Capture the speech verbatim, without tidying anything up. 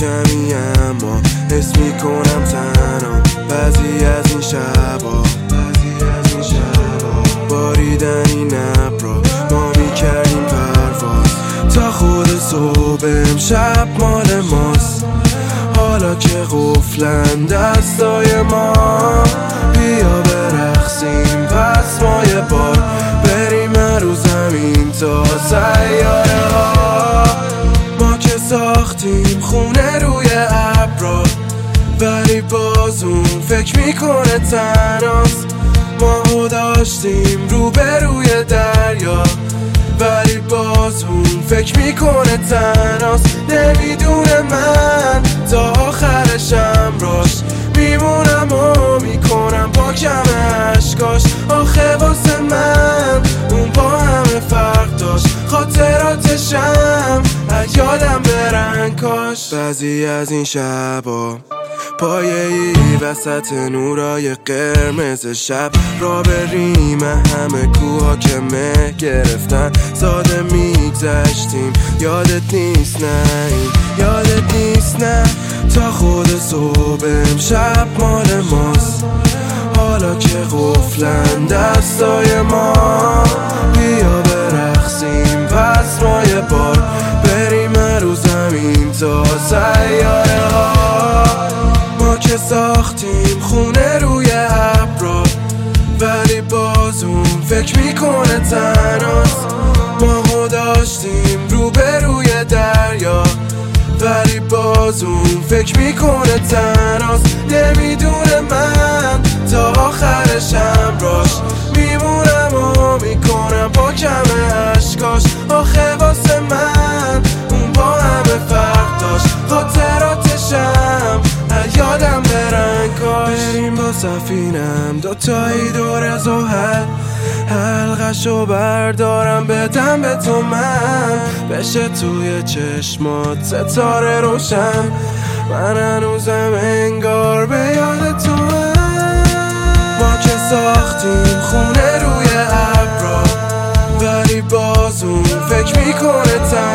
کمی اما حس میکنم تنها بعضی از این شبا باریدن این ابرا ما میکردیم پرواز تا خود صبح امشب مال ماست. حالا که قفلن دستای ما بیا برقصیم پس ما یه بار بریم رو زمین تا سیاره ها. ما که ساختیم خونه روی ابرا ولی باز اون فکر میکنه تنهاست. ما داشتیم رو به روی دریا ولی باز اون فکر میکنه تنهاست. نمیدونه من تا آخرشم راش میمونم و میکنم با کم عشقاش. آخه واسه من اون با همه فرق داشت خاطراتشم از یادم برن کاش. بعضی از این شبا پایه‌ای وسط نورای قرمز شب را بریم همه کوها که مه گرفتن ساده میگذشتیم. یادت نیست نه این یادت نیست نه تا خود صبح امشب مال ماست. حالا که قفلن دستای ما بیا برقصیم پس ما یه بار بریم رو زمین تا سیاره ها. ما که ساختیم خونه روی ابرا ولی باز اون فکر میکنه تنهاست. ما داشتیم رو به روی دریا ولی باز اون فکر میکنه تنهاست. نمیدونه من تا آخرشم راش میمونم و میکنم با کم عشقاش. آخه واسه من اون با همه فرق داشت خاطراتشم یادم برن کاش. بریم با سفینم دوتایی دور زحل حلقشو بردارم بدم به تو من بشه توی چشمات ستاره روشن. من هنوزم انگار به یاد تو هم. ما که ساختیم خونه روی ابرا ولی باز اون فکر میکنه تن